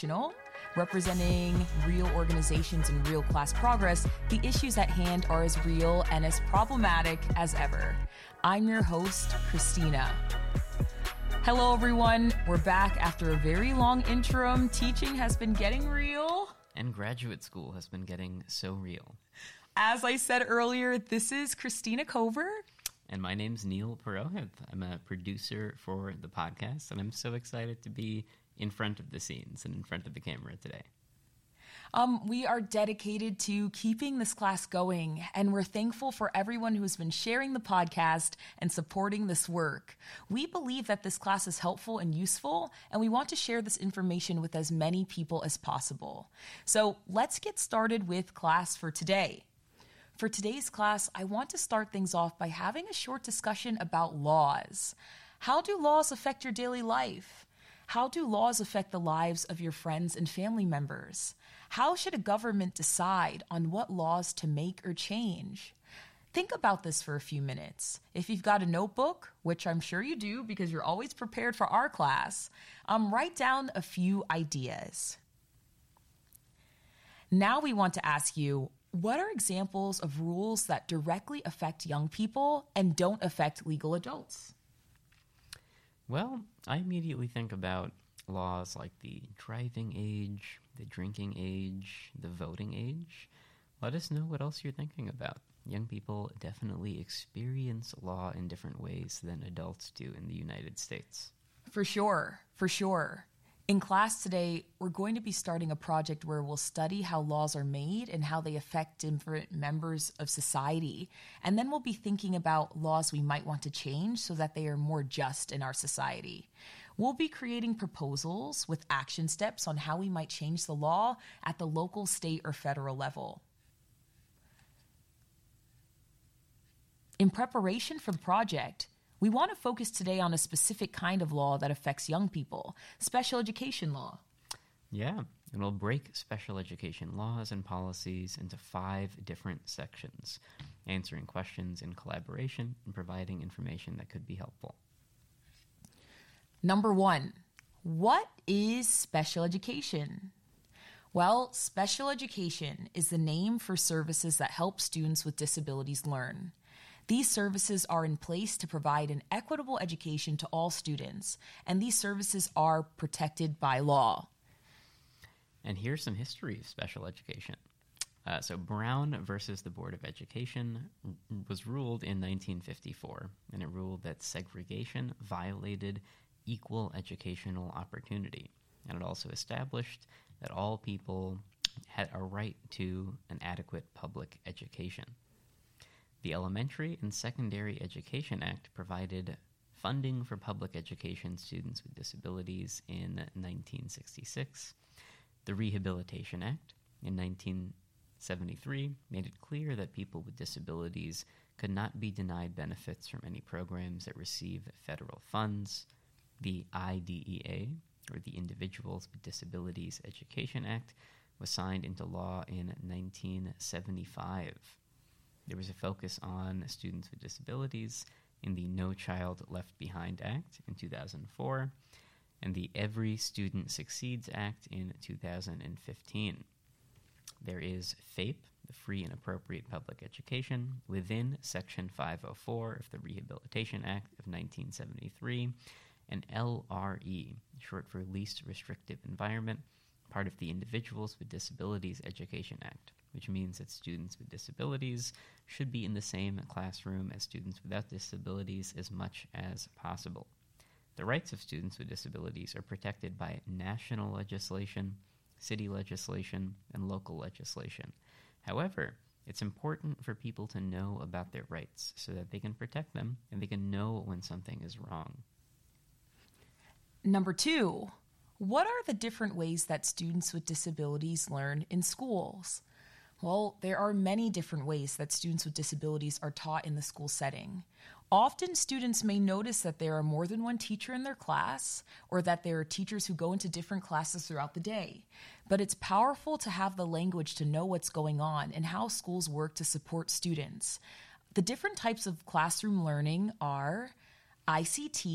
Representing real organizations and real class progress, the issues at hand are as real and as problematic as ever. I'm your host, Christina. Hello, everyone. We're back after a very long interim. Teaching has been getting real. And graduate school has been getting so real. As I said earlier, this is Christina Cover. And my name's Neil Purohit. I'm a producer for the podcast, and I'm so excited to be in front of the scenes and in front of the camera today. We are dedicated to keeping this class going, and we're thankful for everyone who has been sharing the podcast and supporting this work. We believe that this class is helpful and useful, and we want to share this information with as many people as possible. So let's get started with class for today. For today's class, I want to start things off by having a short discussion about laws. How do laws affect your daily life? How do laws affect the lives of your friends and family members? How should a government decide on what laws to make or change? Think about this for a few minutes. If you've got a notebook, which I'm sure you do because you're always prepared for our class, write down a few ideas. Now we want to ask you, what are examples of rules that directly affect young people and don't affect legal adults? Well, I immediately think about laws like the driving age, the drinking age, the voting age. Let us know what else you're thinking about. Young people definitely experience law in different ways than adults do in the United States. For sure. In class today, we're going to be starting a project where we'll study how laws are made and how they affect different members of society. And then we'll be thinking about laws we might want to change so that they are more just in our society. We'll be creating proposals with action steps on how we might change the law at the local, state, or federal level. In preparation for the project, we want to focus today on a specific kind of law that affects young people, special education law. Yeah, and we'll break special education laws and policies into 5 different sections, answering questions in collaboration and providing information that could be helpful. Number 1, what is special education? Well, special education is the name for services that help students with disabilities learn. These services are in place to provide an equitable education to all students, and these services are protected by law. And here's some history of special education. So Brown versus the Board of Education was ruled in 1954, and it ruled that segregation violated equal educational opportunity. And it also established that all people had a right to an adequate public education. The Elementary and Secondary Education Act provided funding for public education students with disabilities in 1966. The Rehabilitation Act in 1973 made it clear that people with disabilities could not be denied benefits from any programs that receive federal funds. The IDEA, or the Individuals with Disabilities Education Act, was signed into law in 1975. There was a focus on students with disabilities in the No Child Left Behind Act in 2004 and the Every Student Succeeds Act in 2015. There is FAPE, the Free and Appropriate Public Education, within Section 504 of the Rehabilitation Act of 1973, and LRE, short for Least Restrictive Environment, part of the Individuals with Disabilities Education Act, which means that students with disabilities should be in the same classroom as students without disabilities as much as possible. The rights of students with disabilities are protected by national legislation, city legislation, and local legislation. However, it's important for people to know about their rights so that they can protect them and they can know when something is wrong. Number 2, what are the different ways that students with disabilities learn in schools? Well, there are many different ways that students with disabilities are taught in the school setting. Often students may notice that there are more than one teacher in their class, or that there are teachers who go into different classes throughout the day. But it's powerful to have the language to know what's going on and how schools work to support students. The different types of classroom learning are ICT,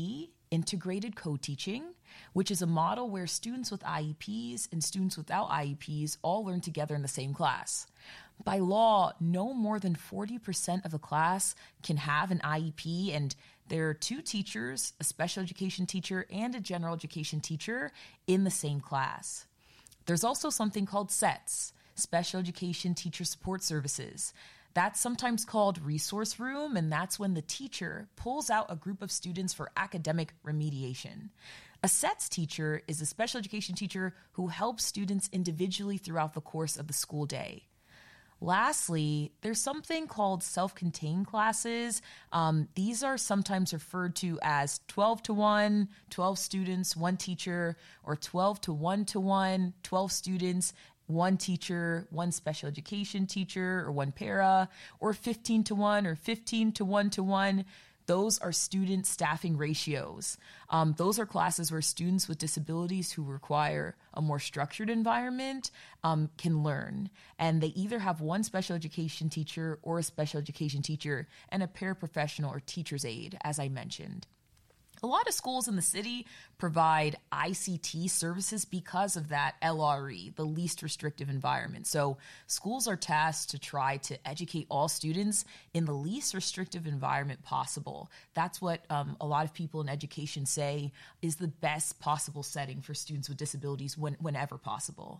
integrated co-teaching, which is a model where students with IEPs and students without IEPs all learn together in the same class. By law, no more than 40% of a class can have an IEP, and there are 2 teachers, a special education teacher and a general education teacher, in the same class. There's also something called SETS, Special Education Teacher Support Services. That's sometimes called resource room, and that's when the teacher pulls out a group of students for academic remediation. A SETS teacher is a special education teacher who helps students individually throughout the course of the school day. Lastly, there's something called self-contained classes. These are sometimes referred to as 12-to-1, 12 students, 1 teacher, or 12-to-1-to-1, 12 students, 1 teacher, 1 special education teacher, or 1 para, or 15-to-1 or 15-to-1-to-1. Those are student staffing ratios. Those are classes where students with disabilities who require a more structured environment can learn. And they either have 1 special education teacher or a special education teacher and a paraprofessional or teacher's aide, as I mentioned. A lot of schools in the city provide ICT services because of that LRE, the least restrictive environment. So schools are tasked to try to educate all students in the least restrictive environment possible. That's what a lot of people in education say is the best possible setting for students with disabilities whenever possible.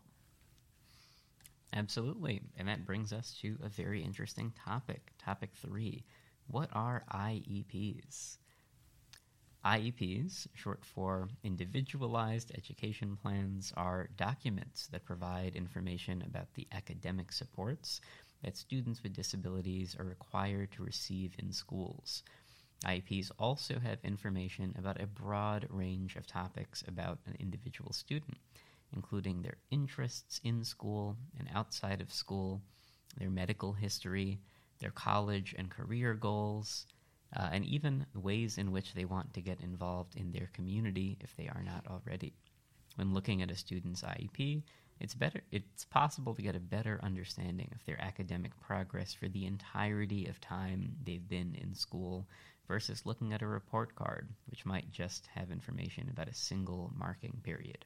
Absolutely. And that brings us to a very interesting topic. Topic 3. What are IEPs? IEPs, short for Individualized Education Plans, are documents that provide information about the academic supports that students with disabilities are required to receive in schools. IEPs also have information about a broad range of topics about an individual student, including their interests in school and outside of school, their medical history, their college and career goals, and even ways in which they want to get involved in their community if they are not already. When looking at a student's IEP, it's possible to get a better understanding of their academic progress for the entirety of time they've been in school versus looking at a report card, which might just have information about a single marking period.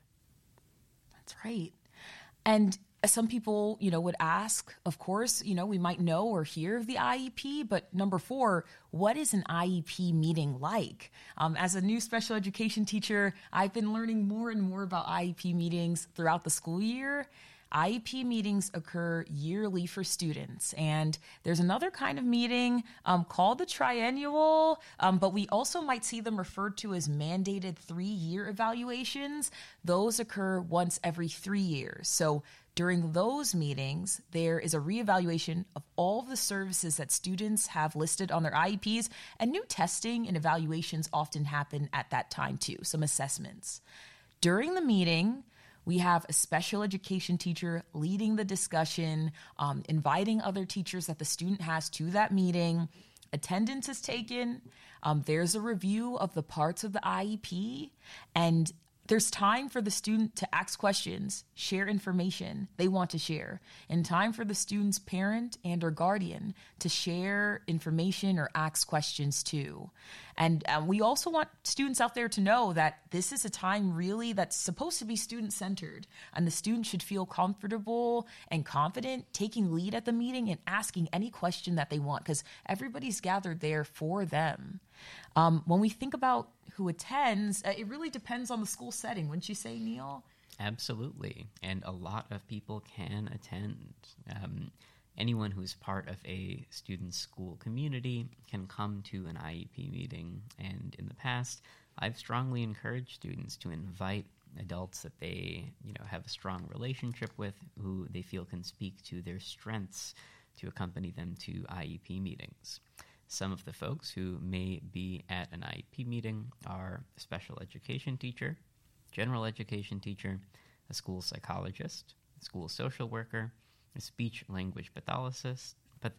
That's right. And some people, would ask, of course, we might know or hear of the IEP, but number 4, what is an IEP meeting like? As a new special education teacher, I've been learning more and more about IEP meetings throughout the school year. IEP meetings occur yearly for students, and there's another kind of meeting called the triennial, but we also might see them referred to as mandated 3-year evaluations. Those occur once every 3 years. So during those meetings, there is a reevaluation of all of the services that students have listed on their IEPs, and new testing and evaluations often happen at that time too, some assessments. During the meeting, we have a special education teacher leading the discussion, inviting other teachers that the student has to that meeting. Attendance is taken. There's a review of the parts of the IEP, and there's time for the student to ask questions, share information they want to share, and time for the student's parent and or guardian to share information or ask questions too. And we also want students out there to know that this is a time really that's supposed to be student-centered, and the student should feel comfortable and confident taking lead at the meeting and asking any question that they want, because everybody's gathered there for them. When we think about who attends, it really depends on the school setting, wouldn't you say, Neil? Absolutely. And a lot of people can attend. Anyone who's part of a student school community can come to an IEP meeting. And in the past, I've strongly encouraged students to invite adults that they have a strong relationship with, who they feel can speak to their strengths, to accompany them to IEP meetings. Some of the folks who may be at an IEP meeting are a special education teacher, general education teacher, a school psychologist, a school social worker, a speech-language pathologist,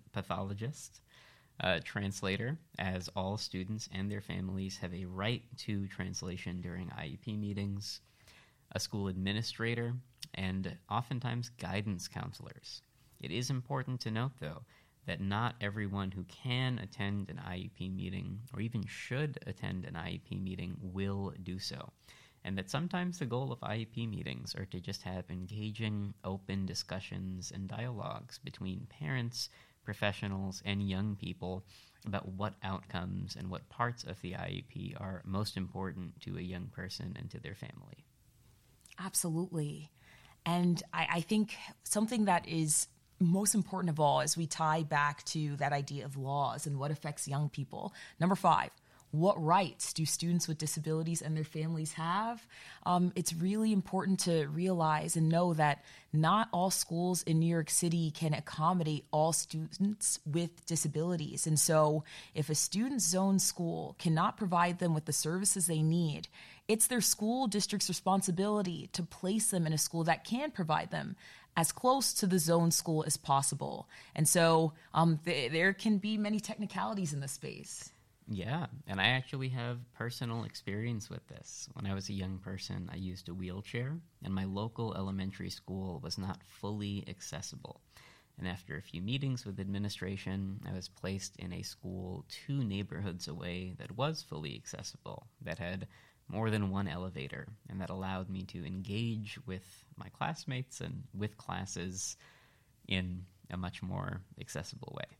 a translator, as all students and their families have a right to translation during IEP meetings, a school administrator, and oftentimes guidance counselors. It is important to note, though, that not everyone who can attend an IEP meeting or even should attend an IEP meeting will do so. And that sometimes the goal of IEP meetings are to just have engaging, open discussions and dialogues between parents, professionals, and young people about what outcomes and what parts of the IEP are most important to a young person and to their family. Absolutely. And I think something that is most important of all as we tie back to that idea of laws and what affects young people. Number 5, what rights do students with disabilities and their families have? It's really important to realize and know that not all schools in New York City can accommodate all students with disabilities. And so if a student zone school cannot provide them with the services they need, it's their school district's responsibility to place them in a school that can provide them as close to the zone school as possible. And so there can be many technicalities in this space. Yeah, and I actually have personal experience with this. When I was a young person, I used a wheelchair, and my local elementary school was not fully accessible. And after a few meetings with administration, I was placed in a school 2 neighborhoods away that was fully accessible, that had more than one elevator, and that allowed me to engage with my classmates and with classes in a much more accessible way.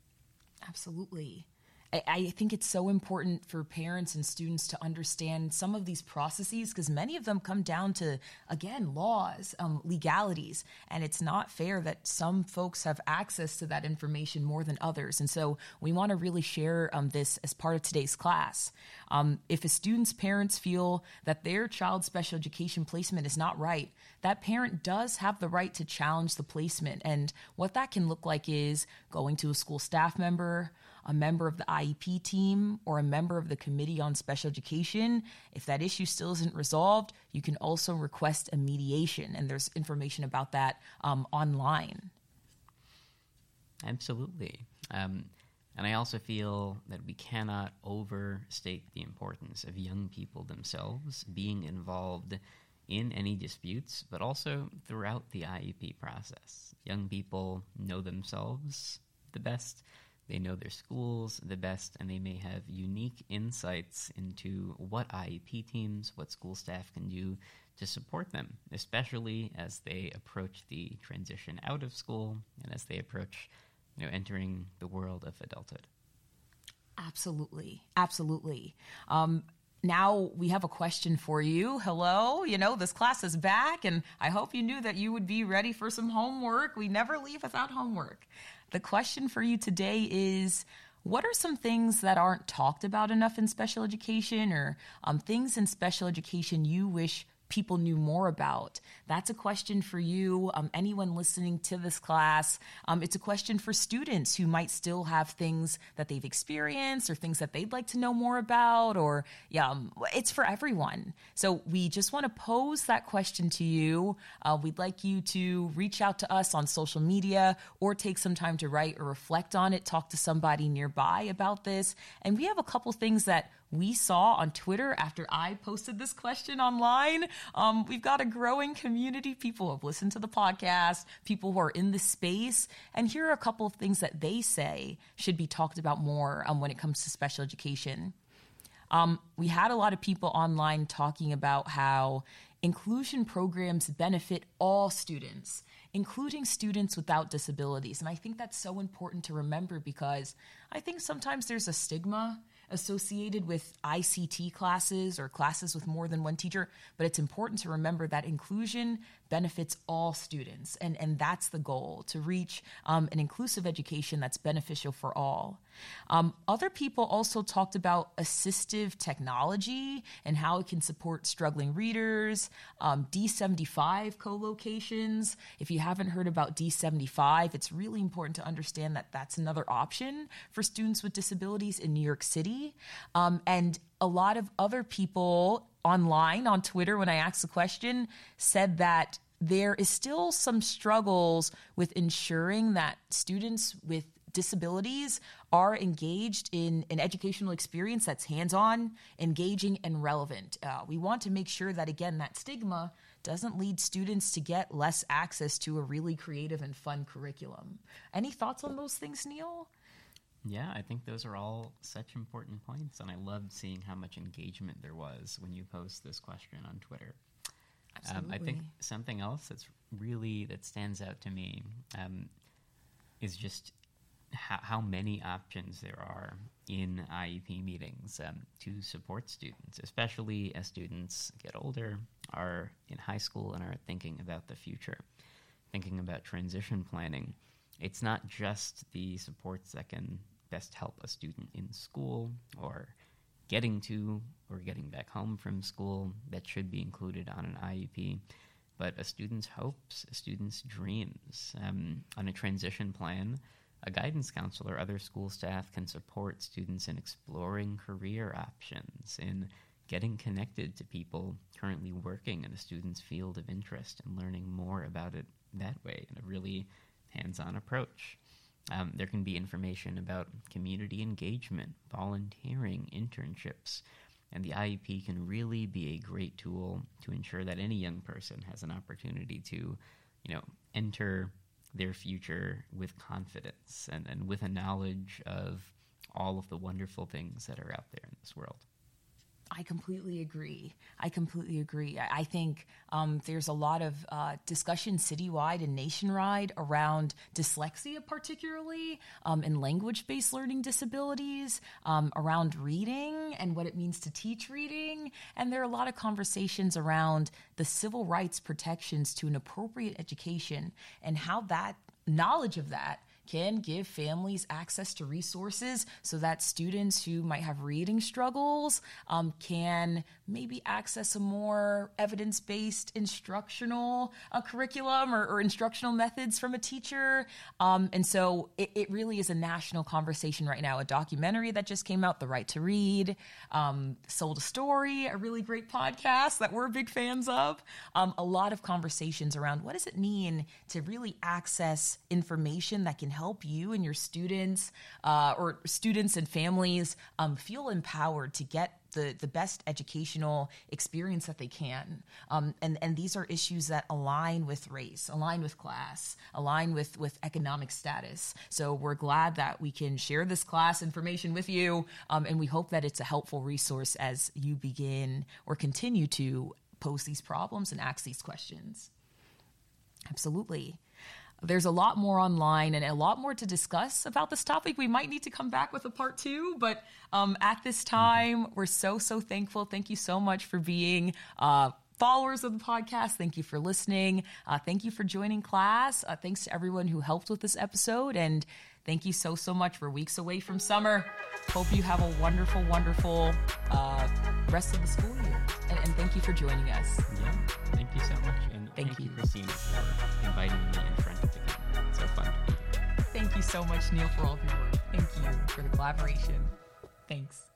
Absolutely. I think it's so important for parents and students to understand some of these processes because many of them come down to, again, laws, legalities, and it's not fair that some folks have access to that information more than others. And so we want to really share this as part of today's class. If a student's parents feel that their child's special education placement is not right, that parent does have the right to challenge the placement. And what that can look like is going to a school staff member, a member of the IEP team, or a member of the Committee on Special Education. If that issue still isn't resolved, you can also request a mediation, and there's information about that online. Absolutely. And I also feel that we cannot overstate the importance of young people themselves being involved in any disputes, but also throughout the IEP process. Young people know themselves the best. They know their schools the best, and they may have unique insights into what IEP teams, what school staff can do to support them, especially as they approach the transition out of school and as they approach, entering the world of adulthood. Absolutely. Absolutely. Now we have a question for you. Hello, this class is back, and I hope you knew that you would be ready for some homework. We never leave without homework. The question for you today is, what are some things that aren't talked about enough in special education, or things in special education you wish people knew more about? That's a question for you, anyone listening to this class. It's a question for students who might still have things that they've experienced or things that they'd like to know more about, or it's for everyone. So we just want to pose that question to you. We'd like you to reach out to us on social media or take some time to write or reflect on it, talk to somebody nearby about this. And we have a couple things that we saw on Twitter after I posted this question online. We've got a growing community, people who have listened to the podcast, people who are in the space, and here are a couple of things that they say should be talked about more when it comes to special education. We had a lot of people online talking about how inclusion programs benefit all students, including students without disabilities. And I think that's so important to remember because I think sometimes there's a stigma associated with ICT classes or classes with more than one teacher, but it's important to remember that inclusion benefits all students, and that's the goal, to reach an inclusive education that's beneficial for all. Other people also talked about assistive technology and how it can support struggling readers, D75 co-locations. If you haven't heard about D75, it's really important to understand that that's another option for students with disabilities in New York City. And a lot of other people online on Twitter, when I asked the question, said that there is still some struggles with ensuring that students with disabilities are engaged in an educational experience that's hands-on, engaging, and relevant. We want to make sure that, again, that stigma doesn't lead students to get less access to a really creative and fun curriculum. Any thoughts on those things, Neil? Yeah, I think those are all such important points, and I loved seeing how much engagement there was when you posed this question on Twitter. Absolutely. I think something else that stands out to me is just how many options there are in IEP meetings to support students, especially as students get older, are in high school, and are thinking about the future, thinking about transition planning. It's not just the supports that can best help a student in school or getting to or getting back home from school that should be included on an IEP, but a student's hopes, a student's dreams. On a transition plan, a guidance counselor or other school staff can support students in exploring career options, in getting connected to people currently working in a student's field of interest and learning more about it that way in a really hands-on approach. There can be information about community engagement, volunteering, internships, and the IEP can really be a great tool to ensure that any young person has an opportunity to, enter their future with confidence and with a knowledge of all of the wonderful things that are out there in this world. I completely agree. I think there's a lot of discussion citywide and nationwide around dyslexia, particularly, and language-based learning disabilities, around reading and what it means to teach reading. And there are a lot of conversations around the civil rights protections to an appropriate education and how that knowledge of that can give families access to resources so that students who might have reading struggles can maybe access a more evidence-based instructional curriculum or instructional methods from a teacher. And so it really is a national conversation right now. A documentary that just came out, The Right to Read, Sold a Story, a really great podcast that we're big fans of. A lot of conversations around what does it mean to really access information that can help you and your students or students and families feel empowered to get the best educational experience that they can. And these are issues that align with race, align with class, align with economic status. So we're glad that we can share this class information with you, and we hope that it's a helpful resource as you begin or continue to pose these problems and ask these questions. Absolutely. There's a lot more online and a lot more to discuss about this topic. We might need to come back with a part 2, but at this time, we're so thankful. Thank you so much for being followers of the podcast. Thank you for listening. Thank you for joining class. Thanks to everyone who helped with this episode. And thank you so much. We're weeks away from summer. Hope you have a wonderful rest of the school year. And thank you for joining us. Yeah, thank you so much. And thank you, Christine, for inviting me in front of the camera. It's so fun to be here. Thank you so much, Neil, for all of your work. Thank you for the collaboration. Thanks.